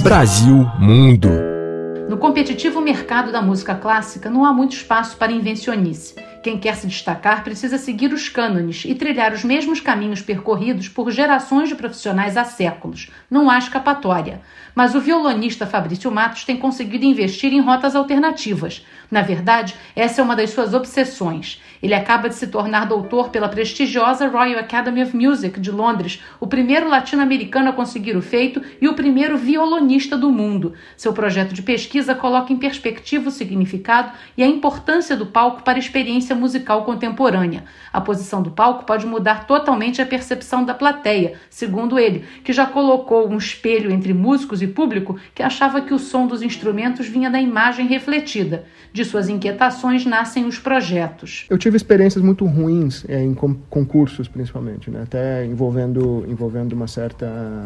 Brasil Mundo. No competitivo mercado da música clássica, não há muito espaço para invencionice. Quem quer se destacar precisa seguir os cânones e trilhar os mesmos caminhos percorridos por gerações de profissionais há séculos. Não há escapatória. Mas o violonista Fabrício Matos tem conseguido investir em rotas alternativas. Na verdade, essa é uma das suas obsessões. Ele acaba de se tornar doutor pela prestigiosa Royal Academy of Music de Londres, o primeiro latino-americano a conseguir o feito e o primeiro violonista do mundo. Seu projeto de pesquisa coloca em perspectiva o significado e a importância do palco para a experiência musical contemporânea. A posição do palco pode mudar totalmente a percepção da plateia, segundo ele, que já colocou um espelho entre músicos e público que achava que o som dos instrumentos vinha da imagem refletida. De suas inquietações nascem os projetos. Eu tive experiências muito ruins em concursos, principalmente, né? Até envolvendo uma certa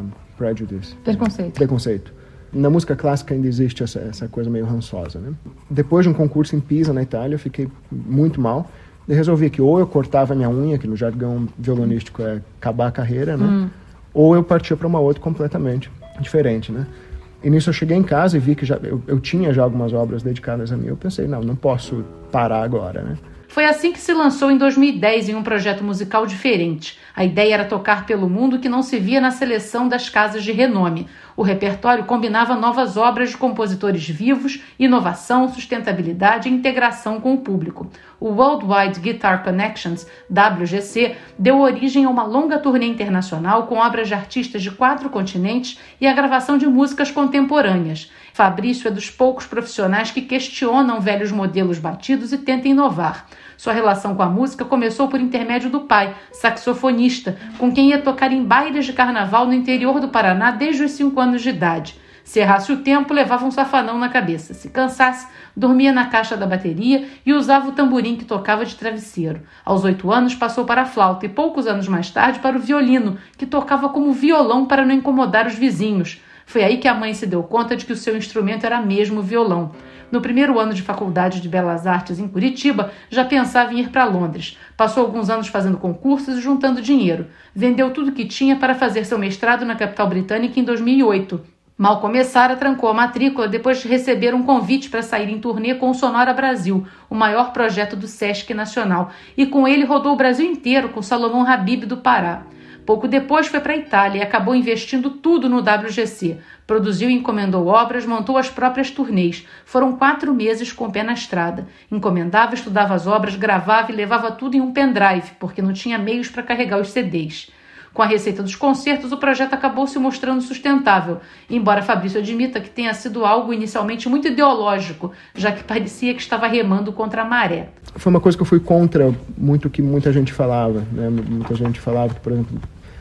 preconceito. Na música clássica ainda existe essa coisa meio rançosa, né? Depois de um concurso em Pisa, na Itália, eu fiquei muito mal. E resolvi que ou eu cortava minha unha, que no jargão violonístico é acabar a carreira, né? Ou eu partia para uma outra completamente diferente, né? E nisso eu cheguei em casa e vi que eu tinha já algumas obras dedicadas a mim. Eu pensei, não posso parar agora, né? Foi assim que se lançou em 2010 em um projeto musical diferente. A ideia era tocar pelo mundo que não se via na seleção das casas de renome. O repertório combinava novas obras de compositores vivos, inovação, sustentabilidade e integração com o público. O Worldwide Guitar Connections, WGC, deu origem a uma longa turnê internacional com obras de artistas de 4 continentes e a gravação de músicas contemporâneas. Fabrício é dos poucos profissionais que questionam velhos modelos batidos e tenta inovar. Sua relação com a música começou por intermédio do pai, saxofonista, com quem ia tocar em bailes de carnaval no interior do Paraná desde os 5 anos de idade. Se errasse o tempo, levava um safanão na cabeça. Se cansasse, dormia na caixa da bateria e usava o tamborim que tocava de travesseiro. Aos 8 anos, passou para a flauta e poucos anos mais tarde para o violino, que tocava como violão para não incomodar os vizinhos. Foi aí que a mãe se deu conta de que o seu instrumento era mesmo o violão. No primeiro ano de Faculdade de Belas Artes em Curitiba, já pensava em ir para Londres. Passou alguns anos fazendo concursos e juntando dinheiro. Vendeu tudo que tinha para fazer seu mestrado na capital britânica em 2008. Mal começara, trancou a matrícula depois de receber um convite para sair em turnê com o Sonora Brasil, o maior projeto do Sesc Nacional. E com ele rodou o Brasil inteiro com Salomão Habib do Pará. Pouco depois foi para a Itália e acabou investindo tudo no WGC. Produziu e encomendou obras, montou as próprias turnês. Foram 4 meses com o pé na estrada. Encomendava, estudava as obras, gravava e levava tudo em um pendrive, porque não tinha meios para carregar os CDs. Com a receita dos concertos, o projeto acabou se mostrando sustentável, embora Fabrício admita que tenha sido algo inicialmente muito ideológico, já que parecia que estava remando contra a maré. Foi uma coisa que eu fui contra muito o que muita gente falava, né? Muita gente falava que, por exemplo,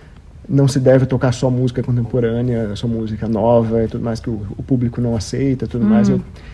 não se deve tocar só música contemporânea, só música nova e tudo mais, que o público não aceita, tudo mais.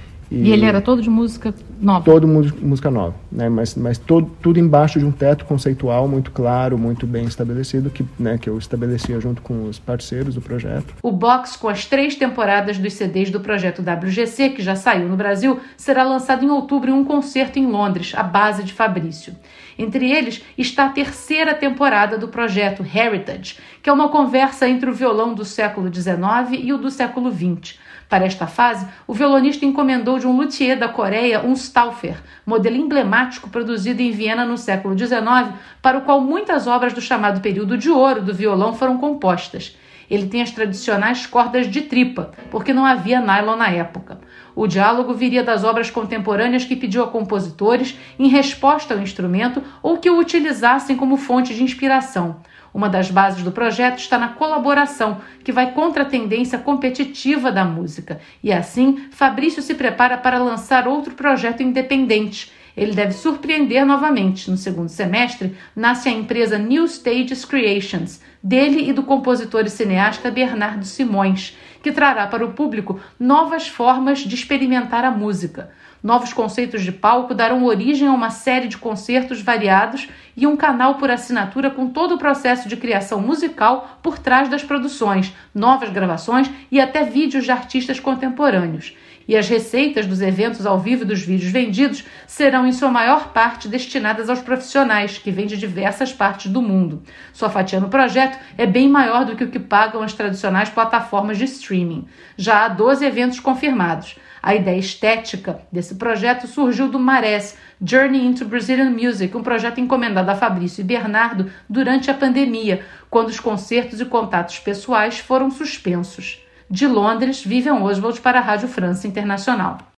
E ele era todo de música nova? Todo música nova, né? Mas tudo embaixo de um teto conceitual muito claro, muito bem estabelecido, que eu estabelecia junto com os parceiros do projeto. O box com as 3 temporadas dos CDs do projeto WGC, que já saiu no Brasil, será lançado em outubro em um concerto em Londres, à base de Fabrício. Entre eles está a 3ª temporada do projeto Heritage, que é uma conversa entre o violão do século XIX e o do século XX. Para esta fase, o violonista encomendou de um luthier da Coreia um Stauffer, modelo emblemático produzido em Viena no século XIX, para o qual muitas obras do chamado período de ouro do violão foram compostas. Ele tem as tradicionais cordas de tripa, porque não havia nylon na época. O diálogo viria das obras contemporâneas que pediu a compositores em resposta ao instrumento ou que o utilizassem como fonte de inspiração. Uma das bases do projeto está na colaboração, que vai contra a tendência competitiva da música. E assim, Fabrício se prepara para lançar outro projeto independente. Ele deve surpreender novamente. No segundo semestre, nasce a empresa New Stages Creations, dele e do compositor e cineasta Bernardo Simões, que trará para o público novas formas de experimentar a música. Novos conceitos de palco darão origem a uma série de concertos variados e um canal por assinatura com todo o processo de criação musical por trás das produções, novas gravações e até vídeos de artistas contemporâneos. E as receitas dos eventos ao vivo e dos vídeos vendidos serão, em sua maior parte, destinadas aos profissionais, que vêm de diversas partes do mundo. Sua fatia no projeto é bem maior do que o que pagam as tradicionais plataformas de streaming. Já há 12 eventos confirmados. A ideia estética desse projeto surgiu do Marés, Journey into Brazilian Music, um projeto encomendado a Fabrício e Bernardo durante a pandemia, quando os concertos e contatos pessoais foram suspensos. De Londres, Vivian Oswald para a Rádio França Internacional.